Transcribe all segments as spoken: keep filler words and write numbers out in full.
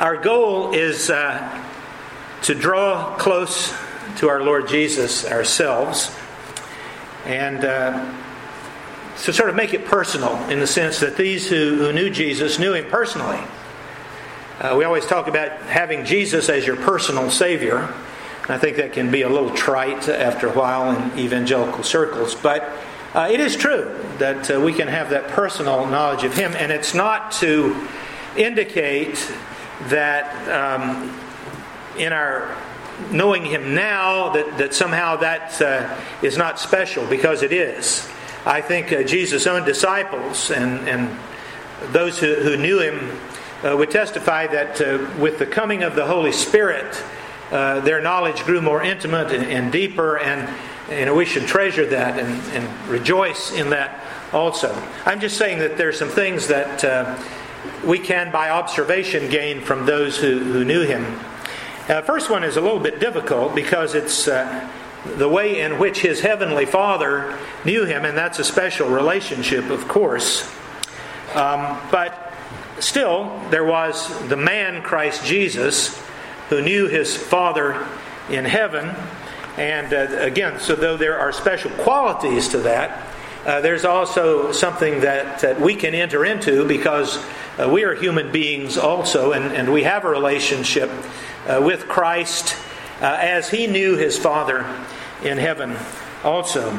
Our goal is uh, to draw close to our Lord Jesus ourselves, and uh, to sort of make it personal in the sense that these who, who knew Jesus knew Him personally. Uh, we always talk about having Jesus as your personal Savior. And I think that can be a little trite after a while in evangelical circles, but uh, it is true that uh, we can have that personal knowledge of Him, and it's not to indicate that um, in our knowing Him now that, that somehow that uh, is not special, because it is. I think uh, Jesus' own disciples and, and those who, who knew Him uh, would testify that uh, with the coming of the Holy Spirit, uh, their knowledge grew more intimate and, and deeper, and you know, we should treasure that and, and rejoice in that also. I'm just saying that there are some things that uh, we can, by observation, gain from those who, who knew Him. Uh, the first one is a little bit difficult because it's uh, the way in which His Heavenly Father knew Him, and that's a special relationship, of course. Um, but still, there was the man, Christ Jesus, who knew His Father in heaven. And uh, again, so though there are special qualities to that, uh, there's also something that, that we can enter into, because uh, we are human beings also, and, and we have a relationship uh, with Christ uh, as He knew His Father in heaven also.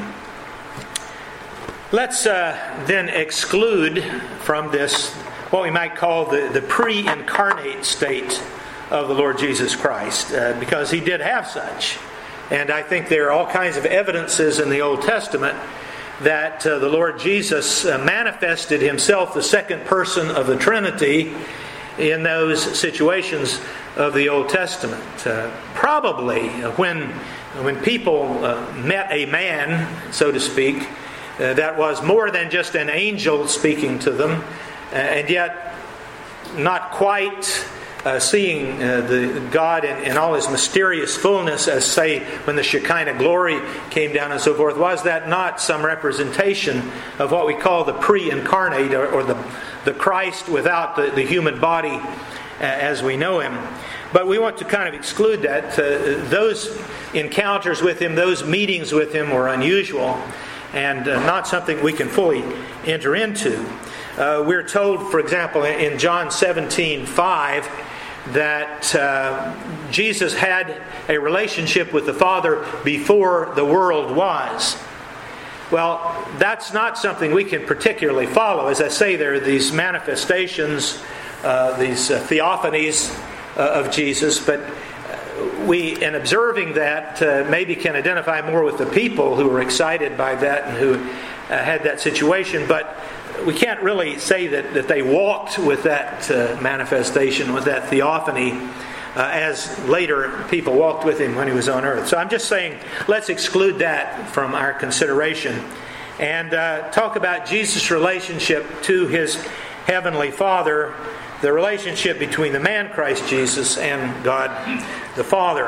Let's uh, then exclude from this what we might call the, the pre-incarnate state of the Lord Jesus Christ, uh, because He did have such. And I think there are all kinds of evidences in the Old Testament that uh, the Lord Jesus uh, manifested Himself, the second person of the Trinity, in those situations of the Old Testament. Uh, probably when, when people uh, met a man, so to speak, uh, that was more than just an angel speaking to them, uh, and yet not quite Uh, seeing uh, the God in, in all His mysterious fullness, as say when the Shekinah glory came down and so forth. Was that not some representation of what we call the pre-incarnate, or, or the, the Christ without the, the human body uh, as we know Him? But we want to kind of exclude that. Uh, those encounters with Him, those meetings with Him were unusual and uh, not something we can fully enter into. Uh, we're told, for example, in John seventeen five, that uh, Jesus had a relationship with the Father before the world was. Well, that's not something we can particularly follow. As I say, there are these manifestations, uh, these uh, theophanies uh, of Jesus, but we, in observing that, uh, maybe can identify more with the people who were excited by that and who uh, had that situation, but we can't really say that, that they walked with that uh, manifestation, with that theophany, uh, as later people walked with Him when He was on earth. So I'm just saying, let's exclude that from our consideration and uh, talk about Jesus' relationship to His Heavenly Father, the relationship between the man Christ Jesus and God the Father.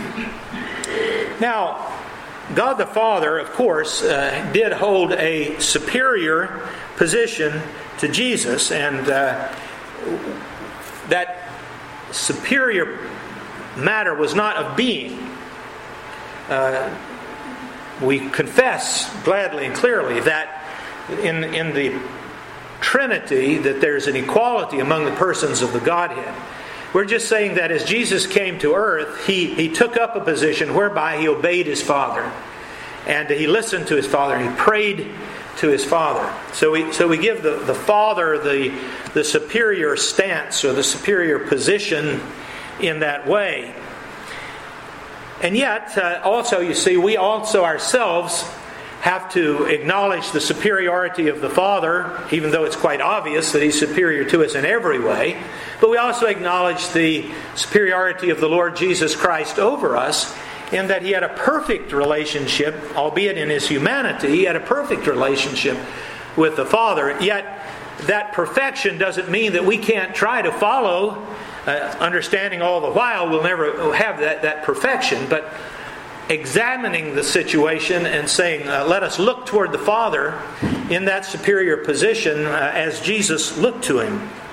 Now, God the Father, of course, uh, did hold a superior position to Jesus, and uh, that superior matter was not of being. Uh, we confess gladly and clearly that in, in the Trinity that there's an equality among the persons of the Godhead. We're just saying that as Jesus came to earth, He, he took up a position whereby He obeyed His Father. And He listened to His Father, and He prayed to His Father. So we so we give the, the Father the, the superior stance, or the superior position in that way. And yet, uh, also, you see, we also ourselves have to acknowledge the superiority of the Father, even though it's quite obvious that He's superior to us in every way. But we also acknowledge the superiority of the Lord Jesus Christ over us, in that He had a perfect relationship, albeit in His humanity, He had a perfect relationship with the Father. Yet that perfection doesn't mean that we can't try to follow, uh, understanding all the while we'll never have that, that perfection, but examining the situation and saying, uh, let us look toward the Father in that superior position uh, as Jesus looked to Him.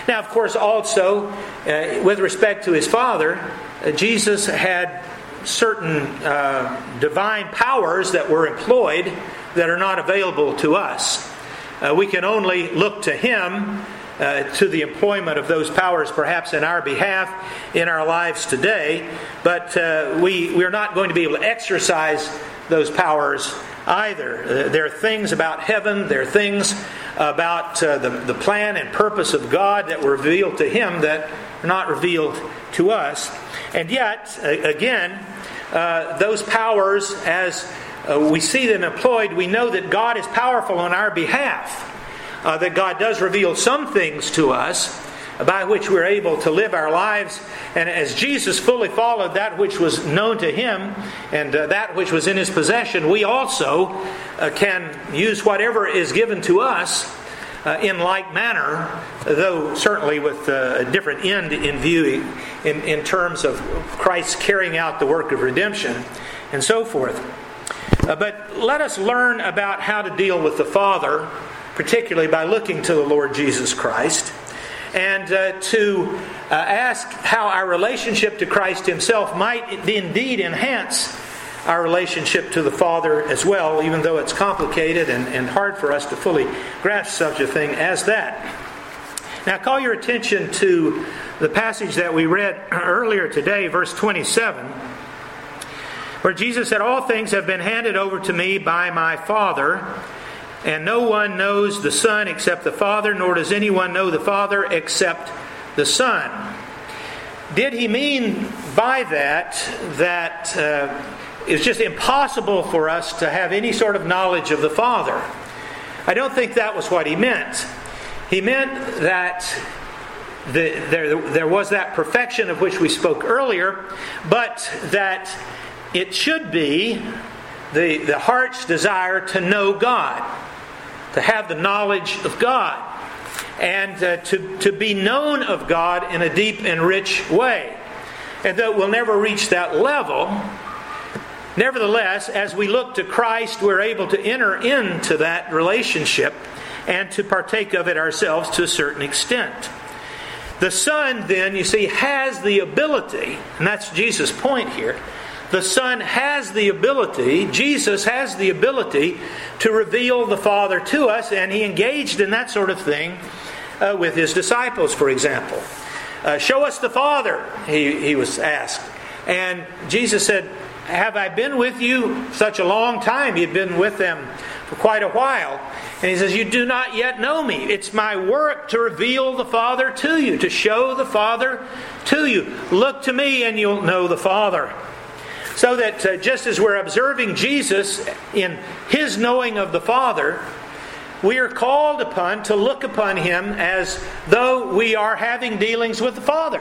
Now, of course, also, uh, with respect to His Father, uh, Jesus had certain uh, divine powers that were employed that are not available to us. Uh, we can only look to Him, uh, to the employment of those powers perhaps in our behalf in our lives today, but uh, we, we're not going to be able to exercise those powers either. Uh, there are things about heaven, there are things about uh, the, the plan and purpose of God that were revealed to Him that are not revealed to us. And yet, uh, again, uh, those powers, as uh, we see them employed, we know that God is powerful on our behalf. Uh, that God does reveal some things to us by which we're able to live our lives. And as Jesus fully followed that which was known to Him and uh, that which was in His possession, we also uh, can use whatever is given to us uh, in like manner, though certainly with uh, a different end in view in, in terms of Christ carrying out the work of redemption and so forth. Uh, but let us learn about how to deal with the Father, particularly by looking to the Lord Jesus Christ, and uh, to uh, ask how our relationship to Christ Himself might indeed enhance our relationship to the Father as well, even though it's complicated and, and hard for us to fully grasp such a thing as that. Now, call your attention to the passage that we read earlier today, verse twenty-seven, where Jesus said, "All things have been handed over to me by my Father, and no one knows the Son except the Father, nor does anyone know the Father except the Son." Did He mean by that that uh, it's just impossible for us to have any sort of knowledge of the Father? I don't think that was what He meant. He meant that the, there, there was that perfection of which we spoke earlier, but that it should be the, the heart's desire to know God, to have the knowledge of God, and uh, to, to be known of God in a deep and rich way. And though we'll never reach that level, nevertheless, as we look to Christ, we're able to enter into that relationship and to partake of it ourselves to a certain extent. The Son, then, you see, has the ability, and that's Jesus' point here, the Son has the ability, Jesus has the ability to reveal the Father to us, and He engaged in that sort of thing uh, with His disciples, for example. Uh, Show us the Father, he, he was asked. And Jesus said, "Have I been with you such a long time?" He had been with them for quite a while. And He says, "You do not yet know me. It's my work to reveal the Father to you, to show the Father to you. Look to me and you'll know the Father." So that uh, just as we're observing Jesus in His knowing of the Father, we are called upon to look upon Him as though we are having dealings with the Father.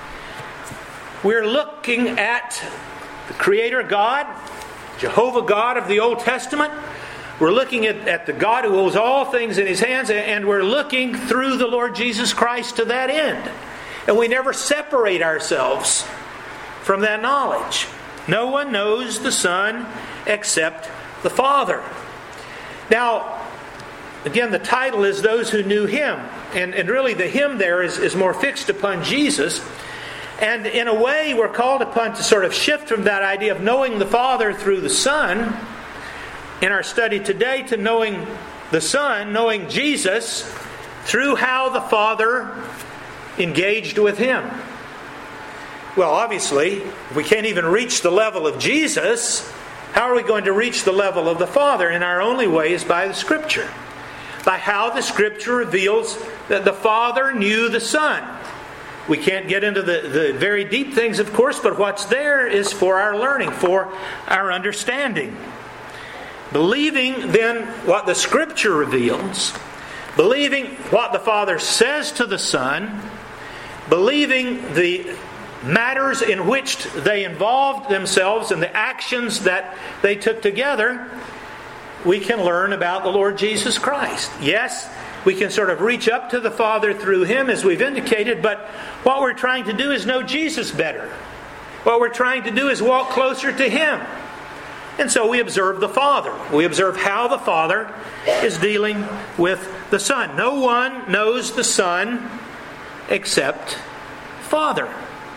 We're looking at the Creator God, Jehovah God of the Old Testament. We're looking at, at the God who holds all things in His hands, and we're looking through the Lord Jesus Christ to that end. And we never separate ourselves from that knowledge. No one knows the Son except the Father. Now, again, the title is "Those Who Knew Him." And, and really the Him there is, is more fixed upon Jesus. And in a way, we're called upon to sort of shift from that idea of knowing the Father through the Son in our study today to knowing the Son, knowing Jesus, through how the Father engaged with Him. Well, obviously, if we can't even reach the level of Jesus, how are we going to reach the level of the Father? And our only way is by the Scripture. By how the Scripture reveals that the Father knew the Son. We can't get into the, the very deep things, of course, but what's there is for our learning, for our understanding. Believing then what the Scripture reveals, believing what the Father says to the Son, believing the matters in which they involved themselves and the actions that they took together, we can learn about the Lord Jesus Christ. Yes, we can sort of reach up to the Father through Him, as we've indicated, but what we're trying to do is know Jesus better. What we're trying to do is walk closer to Him. And so we observe the Father. We observe how the Father is dealing with the Son. No one knows the Son except Father.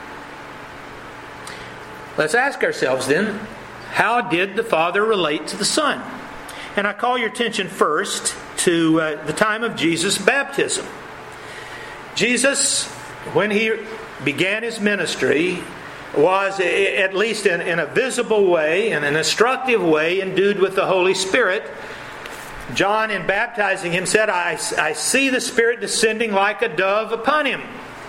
Let's ask ourselves then, how did the Father relate to the Son? And I call your attention first to uh, the time of Jesus' baptism. Jesus, when he began his ministry, was, at least in, in a visible way, in an instructive way, endued with the Holy Spirit. John, in baptizing him, said, I, I see the Spirit descending like a dove upon him.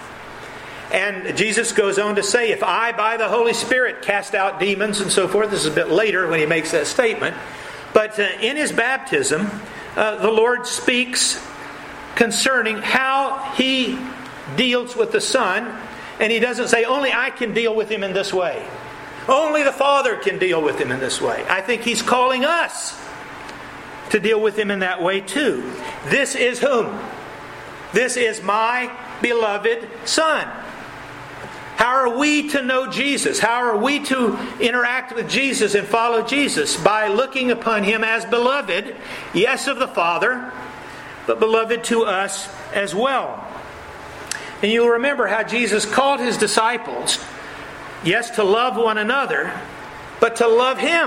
And Jesus goes on to say, if I, by the Holy Spirit, cast out demons and so forth. This is a bit later when he makes that statement. But uh, in his baptism, uh, the Lord speaks concerning how he deals with the Son. And he doesn't say, only I can deal with him in this way. Only the Father can deal with him in this way. I think he's calling us to deal with him in that way too. This is whom? This is my beloved Son. How are we to know Jesus? How are we to interact with Jesus and follow Jesus? By looking upon him as beloved, yes, of the Father, but beloved to us as well. And you'll remember how Jesus called his disciples, yes, to love one another, but to love him.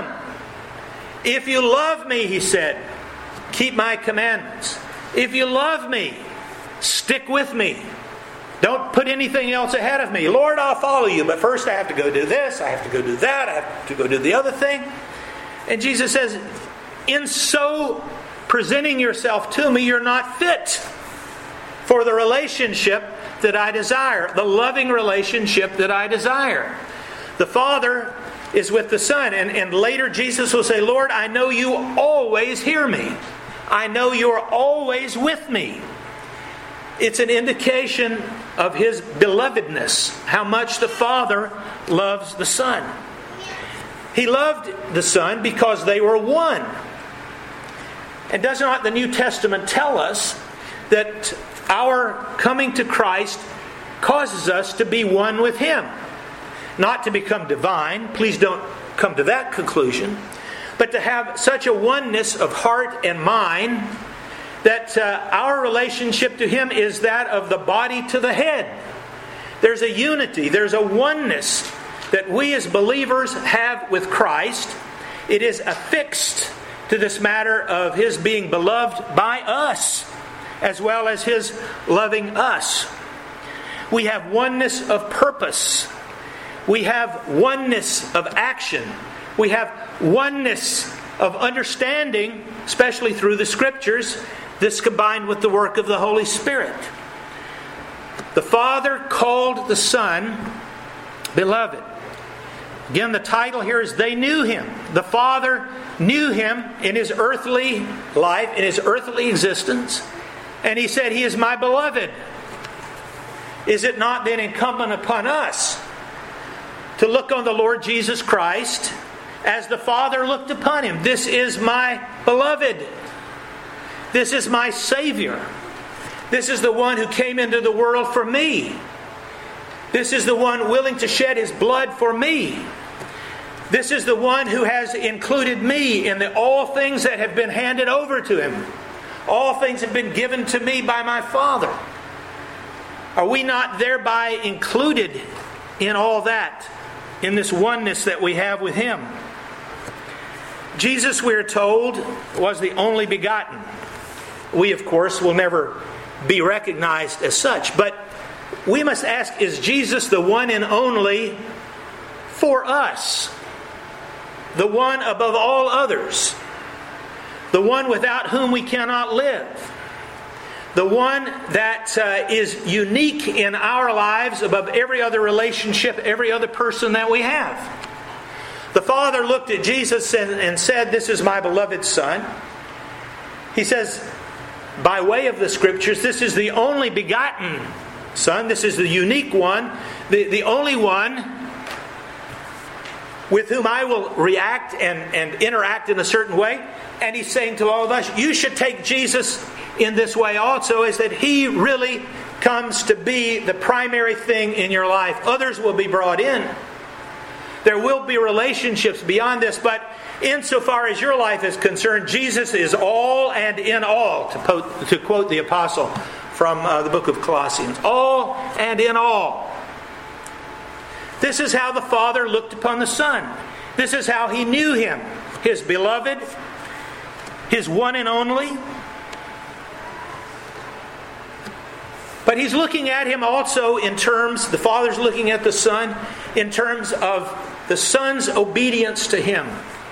If you love me, he said, keep my commandments. If you love me, stick with me. Don't put anything else ahead of me. Lord, I'll follow you, but first I have to go do this, I have to go do that, I have to go do the other thing. And Jesus says, in so presenting yourself to me, you're not fit for the relationship that I desire, the loving relationship that I desire. The Father is with the Son. And, and later Jesus will say, Lord, I know you always hear me. I know you're always with me. It's an indication of his belovedness, how much the Father loves the Son. He loved the Son because they were one. And does not the New Testament tell us that our coming to Christ causes us to be one with him? Not to become divine, please don't come to that conclusion, but to have such a oneness of heart and mind that uh, our relationship to him is that of the body to the head. There's a unity, there's a oneness that we as believers have with Christ. It is affixed to this matter of his being beloved by us, as well as his loving us. We have oneness of purpose. We have oneness of action. We have oneness of understanding, especially through the Scriptures, this combined with the work of the Holy Spirit. The Father called the Son beloved. Again, the title here is They Knew Him. The Father knew Him in His earthly life, in His earthly existence. And He said, He is my beloved. Is it not then incumbent upon us to look on the Lord Jesus Christ as the Father looked upon Him? This is my beloved. This is my Savior. This is the one who came into the world for me. This is the one willing to shed His blood for me. This is the one who has included me in the, all things that have been handed over to Him. All things have been given to me by my Father. Are we not thereby included in all that, in this oneness that we have with Him? Jesus, we're told, was the only begotten. We, of course, will never be recognized as such. But we must ask, is Jesus the one and only for us? The one above all others? The one without whom we cannot live? The one that uh, is unique in our lives above every other relationship, every other person that we have? The Father looked at Jesus and, and said, "This is my beloved Son." He says, by way of the Scriptures, this is the only begotten Son. This is the unique one, the, the only one with whom I will react and, and interact in a certain way. And He's saying to all of us, you should take Jesus in this way also, is that He really comes to be the primary thing in your life. Others will be brought in. There will be relationships beyond this, but insofar as your life is concerned, Jesus is all and in all, to quote, to quote the Apostle from uh, the book of Colossians. All and in all. This is how the Father looked upon the Son. This is how He knew Him. His beloved, His one and only. But He's looking at Him also in terms, the Father's looking at the Son, in terms of the Son's obedience to Him.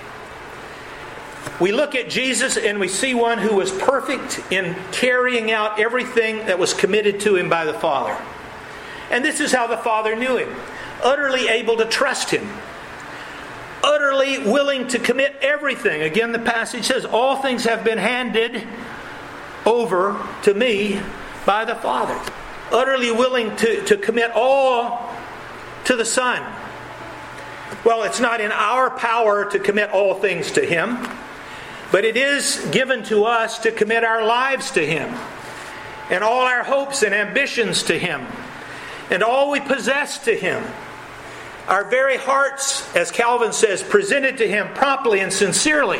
We look at Jesus and we see one who was perfect in carrying out everything that was committed to Him by the Father. And this is how the Father knew Him. Utterly able to trust Him. Utterly willing to commit everything. Again, the passage says, all things have been handed over to me by the Father. Utterly willing to, to commit all to the Son. Well, it's not in our power to commit all things to Him, but it is given to us to commit our lives to Him, and all our hopes and ambitions to Him, and all we possess to Him. Our very hearts, as Calvin says, presented to Him promptly and sincerely.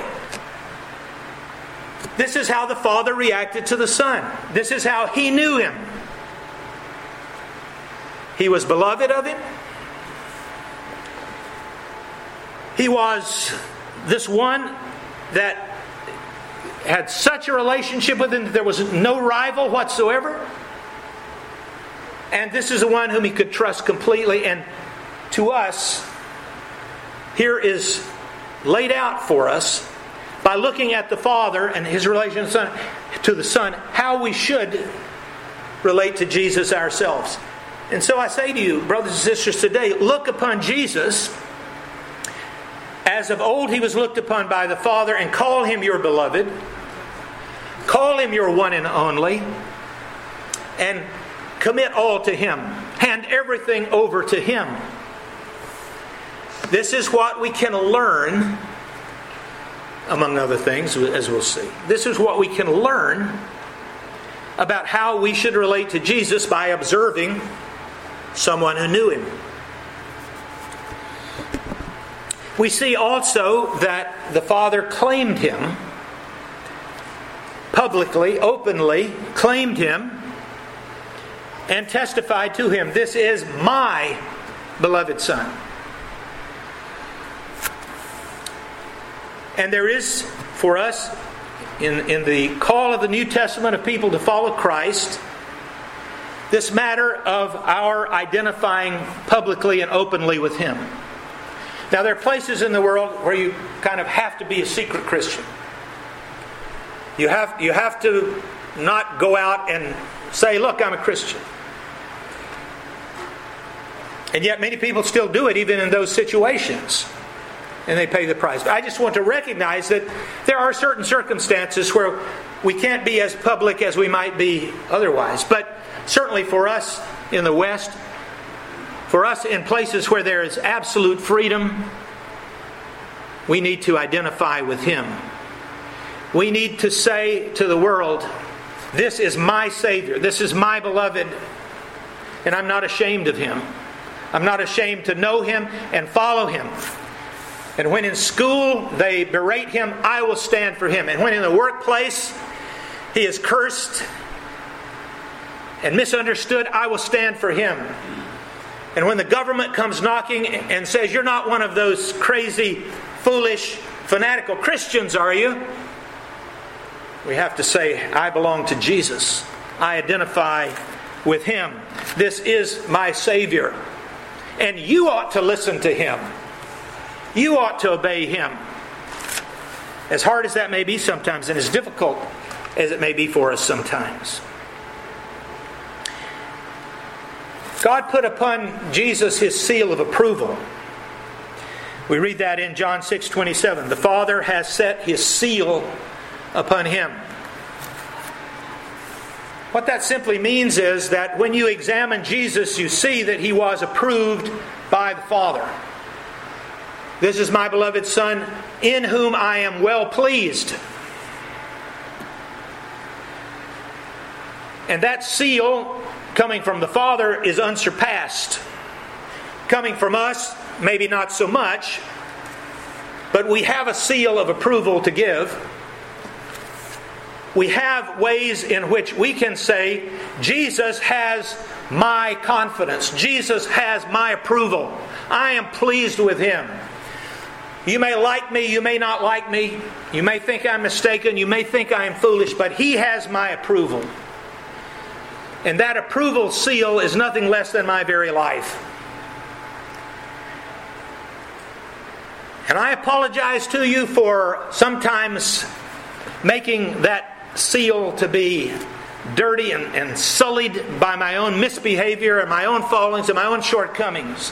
This is how the Father reacted to the Son. This is how He knew Him. He was beloved of Him. He was this one that had such a relationship with Him that there was no rival whatsoever. And this is the one whom He could trust completely. And to us, here is laid out for us, by looking at the Father and His relation to the Son, how we should relate to Jesus ourselves. And so I say to you, brothers and sisters, today, look upon Jesus as of old He was looked upon by the Father, and call Him your beloved. Call Him your one and only. And commit all to Him. Hand everything over to Him. This is what we can learn, among other things, as we'll see. This is what we can learn about how we should relate to Jesus by observing someone who knew Him. We see also that the Father claimed Him publicly, openly, claimed Him and testified to Him. This is my beloved Son. And there is for us, in, in the call of the New Testament of people to follow Christ, this matter of our identifying publicly and openly with Him. Now, there are places in the world where you kind of have to be a secret Christian. You have, you have to not go out and say, look, I'm a Christian. And yet many people still do it even in those situations. And they pay the price. But I just want to recognize that there are certain circumstances where we can't be as public as we might be otherwise. But certainly for us in the West, for us in places where there is absolute freedom, we need to identify with Him. We need to say to the world, this is my Savior, this is my beloved, and I'm not ashamed of Him. I'm not ashamed to know Him and follow Him. And when in school they berate Him, I will stand for Him. And when in the workplace he is cursed and misunderstood, I will stand for Him. And when the government comes knocking and says, you're not one of those crazy, foolish, fanatical Christians, are you? We have to say, I belong to Jesus. I identify with Him. This is my Savior. And you ought to listen to Him. You ought to obey Him. As hard as that may be sometimes, and as difficult as it may be for us sometimes. God put upon Jesus His seal of approval. We read that in John six twenty-seven. The Father has set His seal upon Him. What that simply means is that when you examine Jesus, you see that He was approved by the Father. This is my beloved Son, in whom I am well pleased. And that seal, coming from the Father, is unsurpassed. Coming from us, maybe not so much, but we have a seal of approval to give. we have ways in which we can say, Jesus has my confidence. Jesus has my approval. I am pleased with Him. You may like me, you may not like me. You may think I'm mistaken, you may think I am foolish, but He has my approval. And that approval seal is nothing less than my very life. And I apologize to you for sometimes making that seal to be dirty and, and sullied by my own misbehavior and my own fallings and my own shortcomings.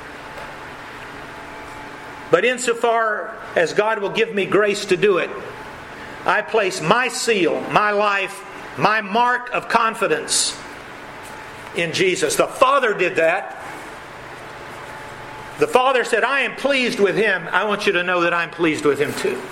But insofar as God will give me grace to do it, I place my seal, my life, my mark of confidence in Jesus. The Father did that. The Father said, I am pleased with Him. I want you to know that I'm pleased with Him too.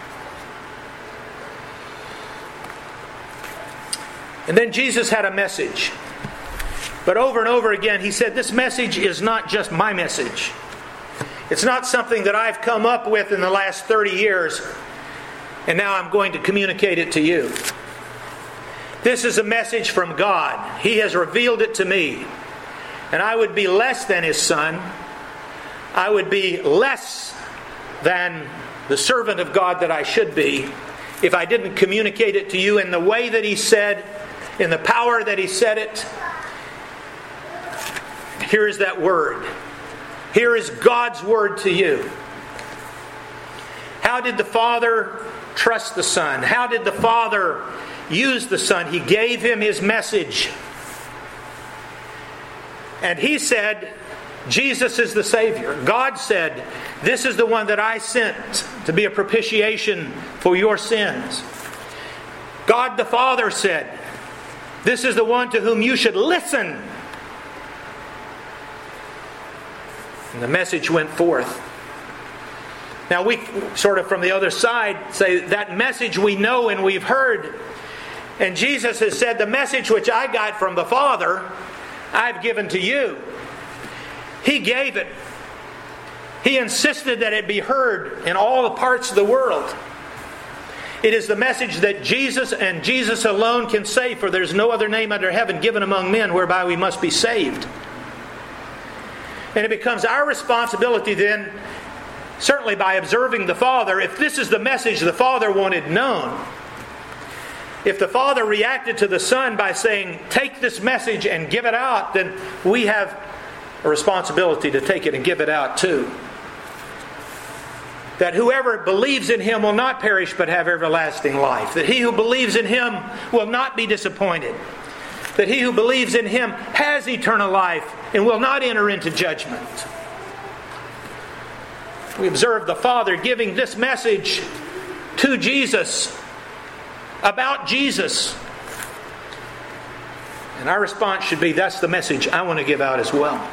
And then Jesus had a message. But over and over again, He said, this message is not just my message. It's not something that I've come up with in the last thirty years, and now I'm going to communicate it to you. This is a message from God. He has revealed it to me. And I would be less than His Son. I would be less than the servant of God that I should be if I didn't communicate it to you in the way that He said, in the power that He said it. Here is that word. Here is God's word to you. How did the Father trust the Son? How did the Father use the Son? He gave Him His message. And He said, Jesus is the Savior. God said, this is the one that I sent to be a propitiation for your sins. God the Father said, this is the one to whom you should listen. And the message went forth. Now we sort of from the other side say that message we know and we've heard. And Jesus has said, the message which I got from the Father, I've given to you. He gave it. He insisted that it be heard in all the parts of the world. It is the message that Jesus and Jesus alone can save, for there's no other name under heaven given among men whereby we must be saved. And it becomes our responsibility then, certainly by observing the Father, if this is the message the Father wanted known, if the Father reacted to the Son by saying, take this message and give it out, then we have a responsibility to take it and give it out too. That whoever believes in Him will not perish but have everlasting life. That he who believes in Him will not be disappointed. That he who believes in Him has eternal life and will not enter into judgment. We observe the Father giving this message to Jesus, about Jesus. And our response should be, that's the message I want to give out as well.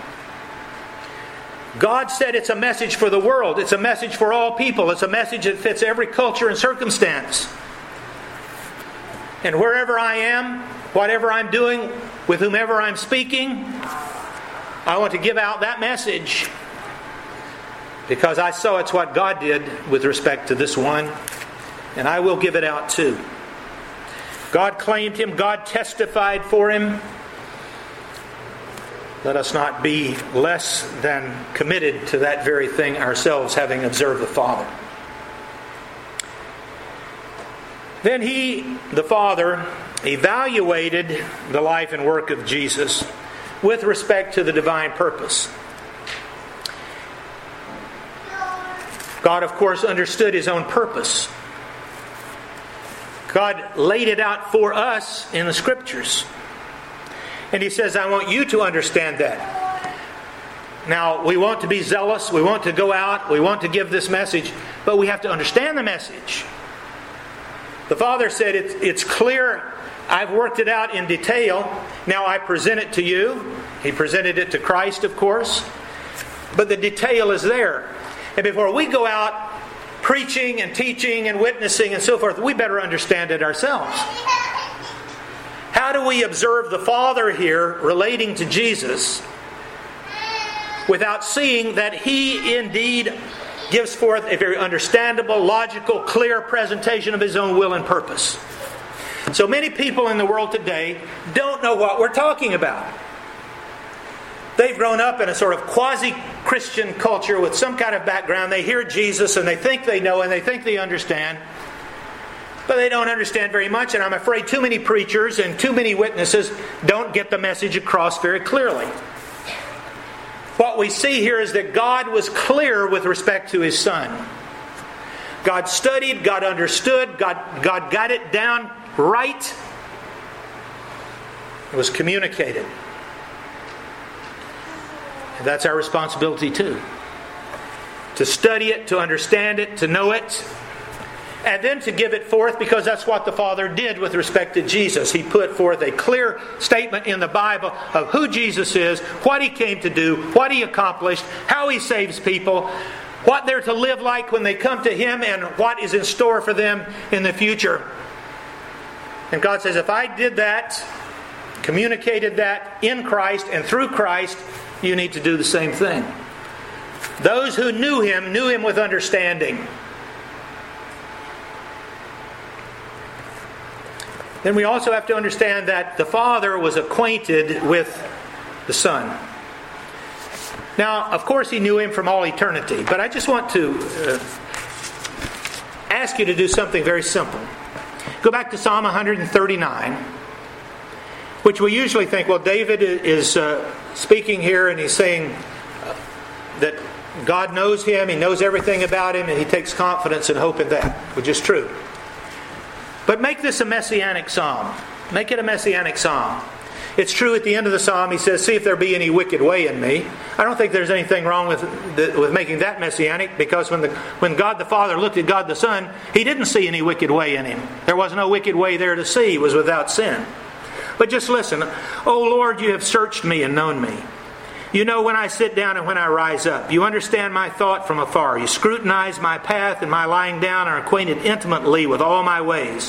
God said it's a message for the world. It's a message for all people. It's a message that fits every culture and circumstance. And wherever I am, whatever I'm doing, with whomever I'm speaking, I want to give out that message. Because I saw it's what God did with respect to this one. And I will give it out too. God claimed Him. God testified for Him. Let us not be less than committed to that very thing ourselves, having observed the Father. Then He, the Father, evaluated the life and work of Jesus with respect to the divine purpose. God, of course, understood His own purpose. God laid it out for us in the Scriptures. And He says, I want you to understand that. Now, we want to be zealous. We want to go out. We want to give this message. But we have to understand the message. The Father said, it's, it's clear. I've worked it out in detail. Now I present it to you. He presented it to Christ, of course. But the detail is there. And before we go out preaching and teaching and witnessing and so forth, we better understand it ourselves. How do we observe the Father here relating to Jesus without seeing that He indeed gives forth a very understandable, logical, clear presentation of His own will and purpose? So many people in the world today don't know what we're talking about. They've grown up in a sort of quasi-Christian culture with some kind of background. They hear Jesus and they think they know and they think they understand. But they don't understand very much, and I'm afraid too many preachers and too many witnesses don't get the message across very clearly. What we see here is that God was clear with respect to His Son. God studied, God understood, God, God got it down right. It was communicated. And that's our responsibility too. To study it, to understand it, to know it, and then to give it forth, because that's what the Father did with respect to Jesus. He put forth a clear statement in the Bible of who Jesus is, what He came to do, what He accomplished, how He saves people, what they're to live like when they come to Him, and what is in store for them in the future. And God says, if I did that, communicated that in Christ and through Christ, you need to do the same thing. Those who knew Him, knew Him with understanding. Then we also have to understand that the Father was acquainted with the Son. Now, of course, He knew Him from all eternity. But I just want to uh, ask you to do something very simple. Go back to Psalm one thirty-nine, which we usually think, well, David is uh, speaking here and he's saying uh, that God knows him, He knows everything about him, and he takes confidence and hope in that, which is true. But make this a messianic psalm. Make it a messianic psalm. It's true at the end of the psalm he says, see if there be any wicked way in me. I don't think there's anything wrong with the, with making that messianic, because when the when God the Father looked at God the Son, He didn't see any wicked way in Him. There was no wicked way there to see. He was without sin. But just listen. O Lord, you have searched me and known me. You know when I sit down and when I rise up. You understand my thought from afar. You scrutinize my path and my lying down, are acquainted intimately with all my ways.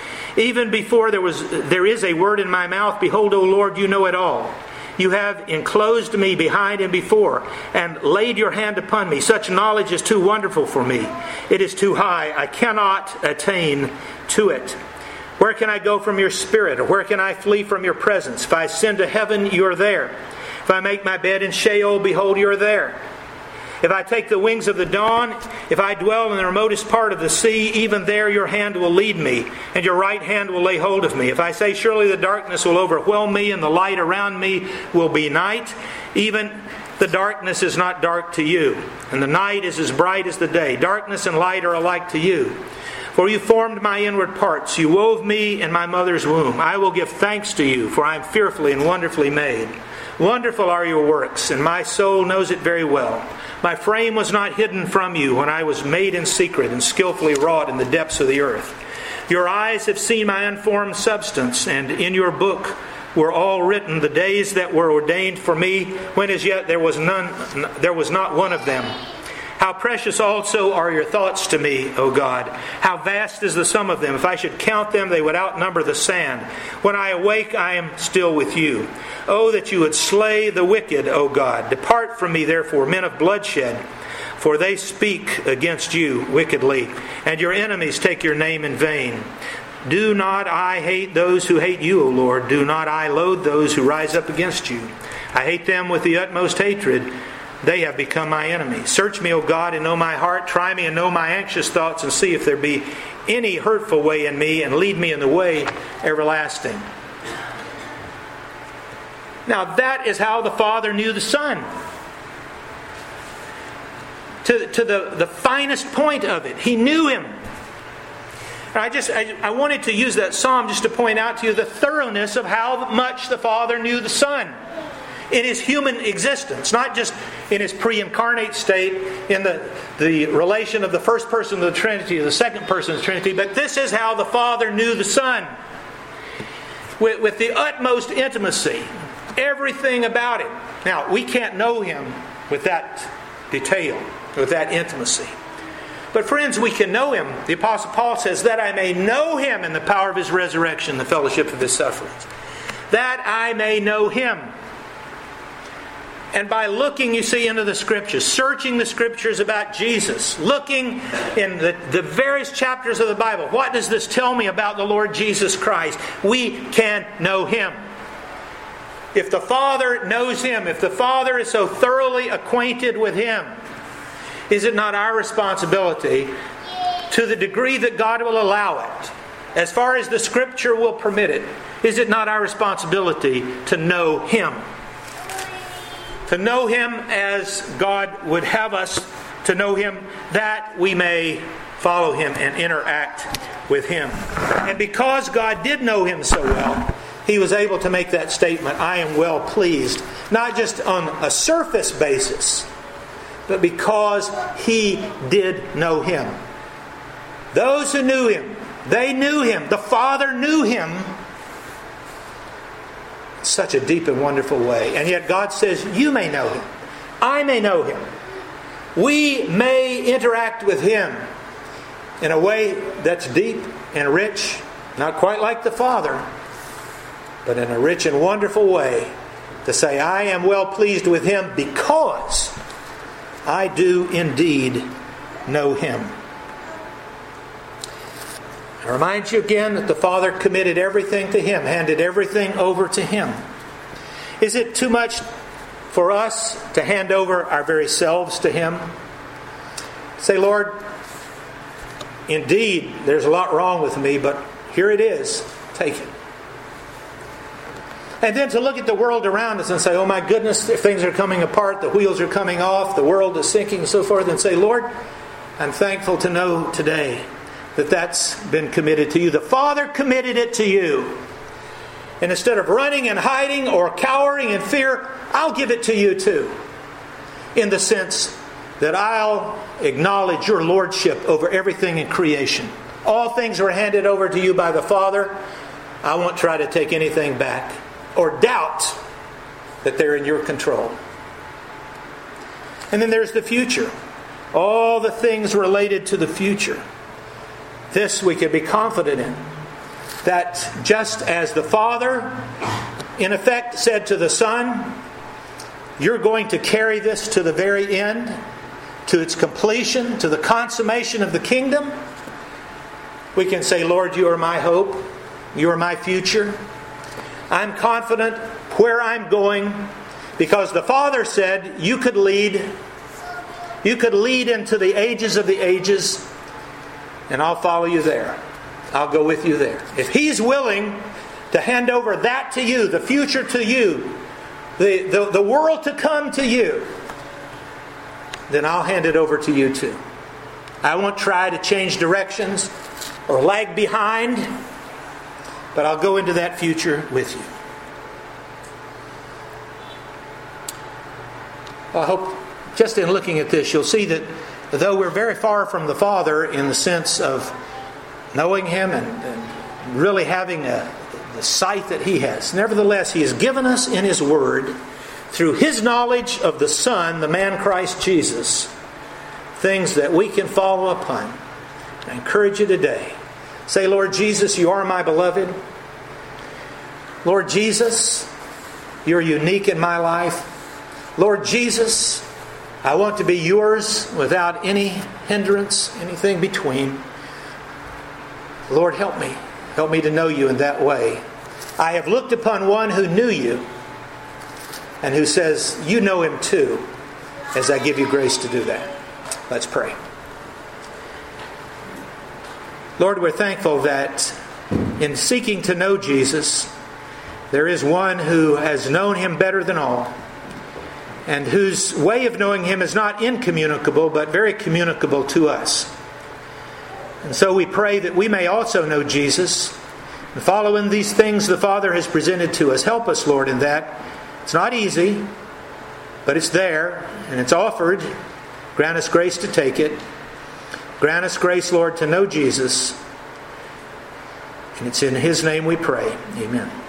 Even before there was there is a word in my mouth, behold, O Lord, you know it all. You have enclosed me behind and before, and laid your hand upon me. Such knowledge is too wonderful for me. It is too high. I cannot attain to it. Where can I go from your spirit? Or where can I flee from your presence? If I ascend to heaven, you are there. If I make my bed in Sheol, behold, you are there. If I take the wings of the dawn, if I dwell in the remotest part of the sea, even there your hand will lead me, and your right hand will lay hold of me. If I say, surely the darkness will overwhelm me, and the light around me will be night, even the darkness is not dark to you, and the night is as bright as the day. Darkness and light are alike to you. For you formed my inward parts. You wove me in my mother's womb. I will give thanks to you, for I am fearfully and wonderfully made. Wonderful are your works, and my soul knows it very well. My frame was not hidden from you when I was made in secret and skillfully wrought in the depths of the earth. Your eyes have seen my unformed substance, and in your book were all written the days that were ordained for me, when as yet there was none, there was not one of them. How precious also are your thoughts to me, O God. How vast is the sum of them. If I should count them, they would outnumber the sand. When I awake, I am still with you. Oh, that you would slay the wicked, O God. Depart from me, therefore, men of bloodshed, for they speak against you wickedly, and your enemies take your name in vain. Do not I hate those who hate you, O Lord. Do not I loathe those who rise up against you. I hate them with the utmost hatred. They have become my enemies. Search me, O God, and know my heart. Try me and know my anxious thoughts, and see if there be any hurtful way in me, and lead me in the way everlasting. Now that is how the Father knew the Son. To, to the, the finest point of it. He knew Him. And I just I, I wanted to use that psalm just to point out to you the thoroughness of how much the Father knew the Son in His human existence, not just in His pre-incarnate state, in the, the relation of the first person of the Trinity to the second person of the Trinity, but this is how the Father knew the Son. With, with the utmost intimacy. Everything about Him. Now, we can't know Him with that detail, with that intimacy. But friends, we can know Him. The Apostle Paul says, that I may know Him in the power of His resurrection, the fellowship of His sufferings. That I may know Him. And by looking, you see, into the Scriptures, searching the Scriptures about Jesus, looking in the, the various chapters of the Bible, what does this tell me about the Lord Jesus Christ? We can know Him. If the Father knows Him, if the Father is so thoroughly acquainted with Him, is it not our responsibility, to the degree that God will allow it, as far as the Scripture will permit it, is it not our responsibility to know Him? To know Him as God would have us to know Him, that we may follow Him and interact with Him. And because God did know Him so well, He was able to make that statement, I am well pleased, not just on a surface basis, but because He did know Him. Those who knew Him, they knew Him. The Father knew Him in such a deep and wonderful way. And yet God says, you may know Him. I may know Him. We may interact with Him in a way that's deep and rich, not quite like the Father, but in a rich and wonderful way, to say, I am well pleased with Him because I do indeed know Him. I remind you again that the Father committed everything to Him, handed everything over to Him. Is it too much for us to hand over our very selves to Him? Say, Lord, indeed, there's a lot wrong with me, but here it is. Take it. And then to look at the world around us and say, oh my goodness, things are coming apart, the wheels are coming off, the world is sinking and so forth, and say, Lord, I'm thankful to know today that that's been committed to you. The Father committed it to you. And instead of running and hiding or cowering in fear, I'll give it to you too. In the sense that I'll acknowledge your lordship over everything in creation. All things are handed over to you by the Father. I won't try to take anything back or doubt that they're in your control. And then there's the future. All the things related to the future. This we can be confident in. That just as the Father, in effect, said to the Son, you're going to carry this to the very end, to its completion, to the consummation of the kingdom, we can say, Lord, you are my hope. You are my future. I'm confident where I'm going because the Father said you could lead. You could lead into the ages of the ages, and I'll follow you there. I'll go with you there. If He's willing to hand over that to you, the future to you, the, the, the world to come to you, then I'll hand it over to you too. I won't try to change directions or lag behind, but I'll go into that future with you. I hope just in looking at this, you'll see that though we're very far from the Father in the sense of knowing Him and, and really having a, the sight that He has, nevertheless, He has given us in His Word, through His knowledge of the Son, the man Christ Jesus, things that we can follow upon. I encourage you today. Say, Lord Jesus, you are my beloved. Lord Jesus, you're unique in my life. Lord Jesus, I want to be yours without any hindrance, anything between. Lord, help me. Help me to know you in that way. I have looked upon one who knew you and who says, you know him too, as I give you grace to do that. Let's pray. Lord, we're thankful that in seeking to know Jesus, there is one who has known Him better than all, and whose way of knowing Him is not incommunicable, but very communicable to us. And so we pray that we may also know Jesus and follow in these things the Father has presented to us. Help us, Lord, in that. It's not easy, but it's there, and it's offered. Grant us grace to take it. Grant us grace, Lord, to know Jesus. And it's in His name we pray. Amen.